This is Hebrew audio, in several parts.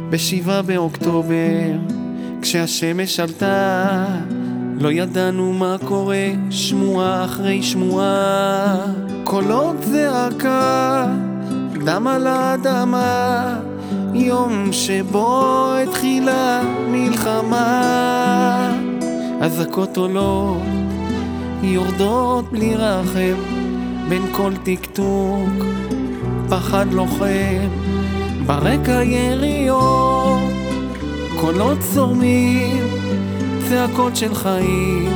ב7 באוקטובר, כשהשמש עלתה, לא ידענו מה קורה, שמועה אחרי שמועה, קולות זעקה, דם על האדמה, יום שבו התחילה מלחמה. אזעקות עולות, יורדות בלי רחם, בין כל טקטוק, פחד לוחם, ברקע יריות, קולות צורמים, צעקות של חיים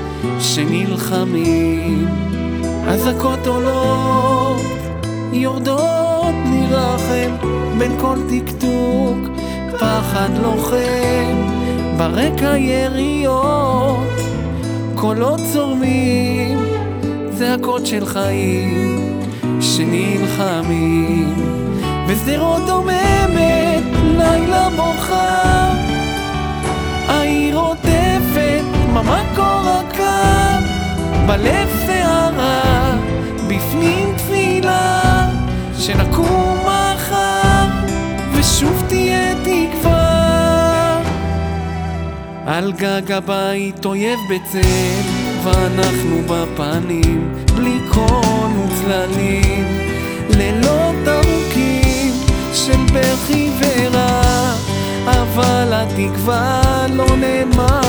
שנלחמים. אזעקות עולות, יורדות בלי רחם, בין כל טקטוק, פחד לוחם, ברקע יריות, קולות צורמים, צעקות של חיים שנלחמים. ושדרות דוממת, לילה בוכה, העיר עוטפת, דממה כה רכה, בלב שערה, בפנים תפילה, שנקום מחר ושוב תהיה תקווה. על גג הבית אויב בצל, ואנחנו בפנים, בלי קול וצללים, לילות ארוכים של בכי ורע, אבל התקווה לא נעלמה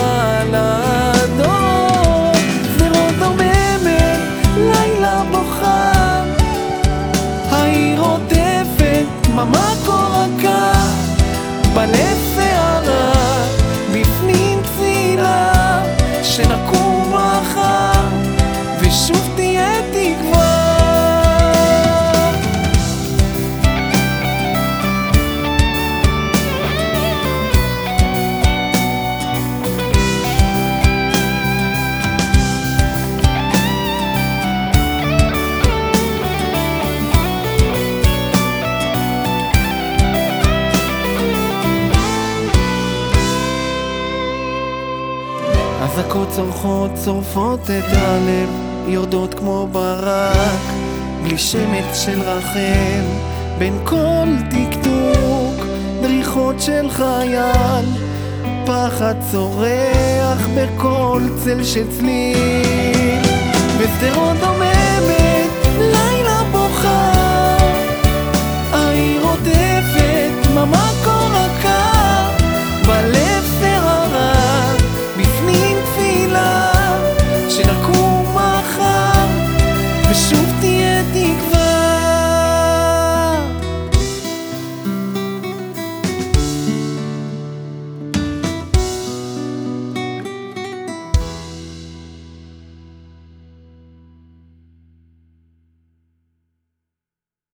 לדור. שדרות דוממת, לילה בוכה, העיר עוטפת, דממה כה רכה, בלב שערה, בפנים תפילה, שנקום מחר ושוב תהיה תקווה. אזעקות צורחות, צורפות את הלב, יורדות כמו ברק, בלי שמץ של רחם, בין כל טקטוק, דריכות של חייל, פחד צורח בכל צל של צליל. ושדרות דוממת,